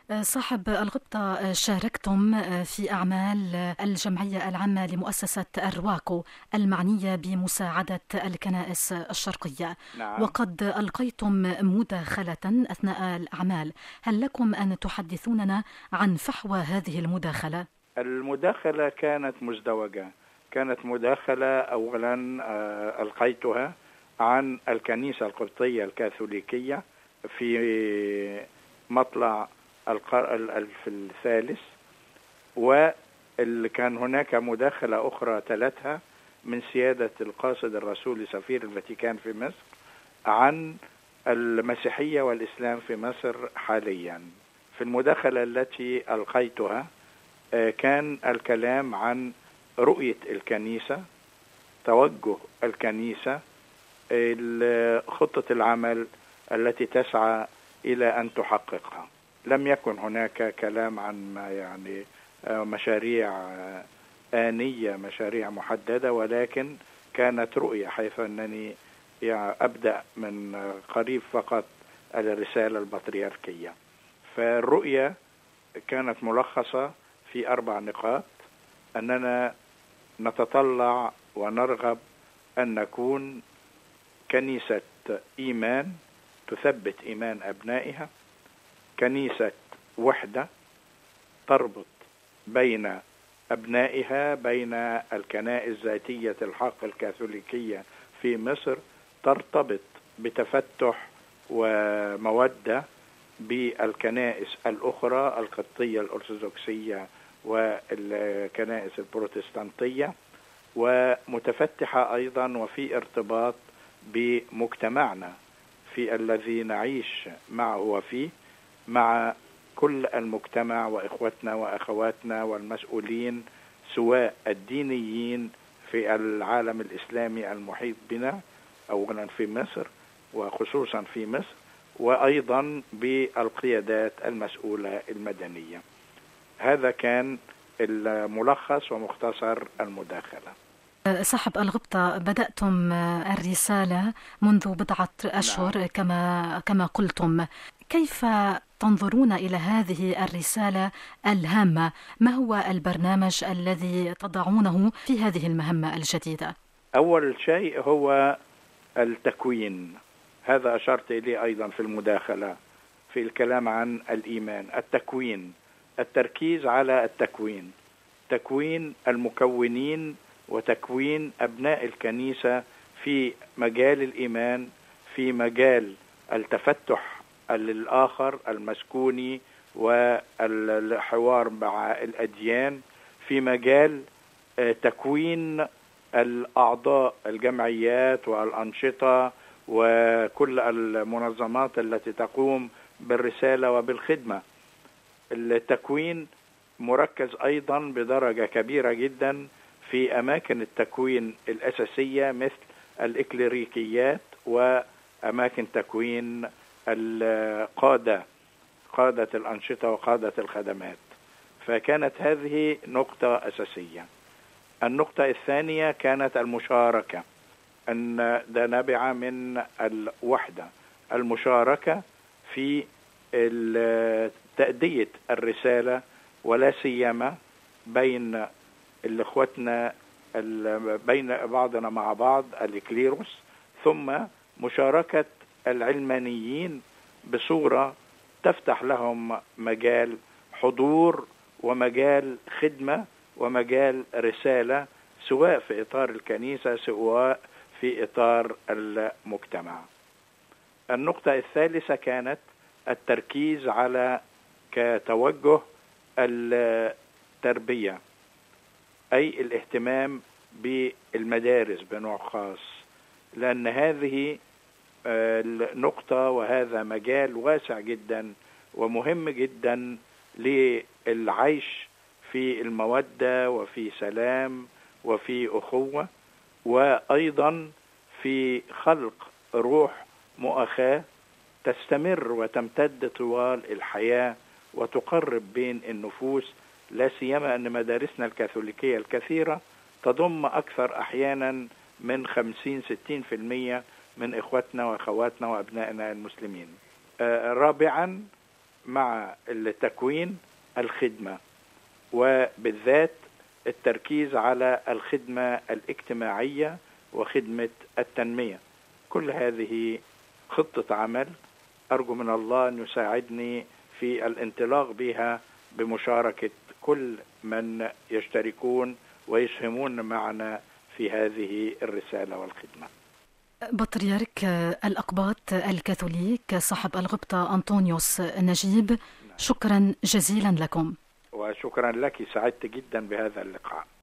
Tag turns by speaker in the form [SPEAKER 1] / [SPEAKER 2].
[SPEAKER 1] صاحب الغبطة، شاركتم في أعمال الجمعية العامة لمؤسسة الرواكو المعنية بمساعدة الكنائس الشرقية،
[SPEAKER 2] نعم.
[SPEAKER 1] وقد ألقيتم مداخلة أثناء الأعمال. هل لكم أن تحدثوننا عن فحوى هذه المداخلة؟
[SPEAKER 2] المداخلة كانت مزدوجة. كانت مداخلة أولا ألقيتها عن الكنيسة القبطية الكاثوليكية في مطلع القرن الثالث، واللي كان هناك مداخلة أخرى تلتها من سيادة القاصد الرسولي سفير الفاتيكان في مصر عن المسيحية والإسلام في مصر حاليا. في المداخلة التي ألقيتها كان الكلام عن رؤية الكنيسة، توجه الكنيسة، خطة العمل التي تسعى إلى أن تحققها. لم يكن هناك كلام عن مشاريع آنية، مشاريع محددة، ولكن كانت رؤية، حيث أنني أبدأ من قريب فقط الرسالة البطريركية. فالرؤية كانت ملخصة في 4 نقاط: أننا نتطلع ونرغب أن نكون كنيسة إيمان تثبت إيمان أبنائها، كنيسة وحدة تربط بين أبنائها، بين الكنائس ذاتية الحق الكاثوليكية في مصر، ترتبط بتفتح ومودة بالكنائس الأخرى القبطية الأرثوذكسية والكنائس البروتستانتية، ومتفتحة أيضا وفي ارتباط بمجتمعنا في الذي نعيش معه وفيه، مع كل المجتمع وإخوتنا وأخواتنا والمسؤولين، سواء الدينيين في العالم الإسلامي المحيط بنا، أولا في مصر وخصوصا في مصر، وأيضا بالقيادات المسؤولة المدنية. هذا كان الملخص ومختصر المداخلة.
[SPEAKER 1] صاحب الغبطة، بدأتم الرسالة منذ بضعة
[SPEAKER 2] نعم.
[SPEAKER 1] أشهر كما قلتم. كيف تنظرون إلى هذه الرسالة الهامة؟ ما هو البرنامج الذي تضعونه في هذه المهمة الجديدة؟
[SPEAKER 2] أول شيء هو التكوين. هذا أشرت إليه أيضا في المداخلة في الكلام عن الإيمان. التكوين، التركيز على التكوين، تكوين المكونين وتكوين أبناء الكنيسة في مجال الإيمان، في مجال التفتح للآخر المسكوني والحوار مع الأديان، في مجال تكوين الأعضاء، الجمعيات والأنشطة وكل المنظمات التي تقوم بالرسالة وبالخدمة. التكوين مركز أيضا بدرجة كبيرة جدا في أماكن التكوين الأساسية مثل الإكليريكيات وأماكن تكوين القادة، قادة الأنشطة وقادة الخدمات. فكانت هذه نقطة أساسية. النقطة الثانية كانت المشاركة، أن ده نابع من الوحدة، المشاركة في تأدية الرسالة، ولا سيما بين الإخوتنا، بين بعضنا مع بعض الإكليروس، ثم مشاركة العلمانيين بصورة تفتح لهم مجال حضور ومجال خدمة ومجال رسالة، سواء في إطار الكنيسة سواء في إطار المجتمع. النقطة الثالثة كانت التركيز على كتوجه التربية، أي الاهتمام بالمدارس بنوع خاص، لأن هذه النقطة وهذا مجال واسع جدا ومهم جدا للعيش في المودة وفي سلام وفي أخوة، وأيضا في خلق روح مؤاخاة تستمر وتمتد طوال الحياة وتقرب بين النفوس، لا سيما أن مدارسنا الكاثوليكية الكثيرة تضم أكثر أحيانا من 50-60% من إخوتنا وأخواتنا وأبنائنا المسلمين. رابعا، مع التكوين الخدمة، وبالذات التركيز على الخدمة الاجتماعية وخدمة التنمية. كل هذه خطة عمل أرجو من الله أن يساعدني في الانطلاق بها بمشاركة كل من يشتركون ويسهمون معنا في هذه الرسالة والخدمة.
[SPEAKER 1] بطريرك الأقباط الكاثوليك صاحب الغبطة أنطونيوس نجيب، شكرا جزيلا لكم.
[SPEAKER 2] وشكرا لك، سعدت جدا بهذا اللقاء.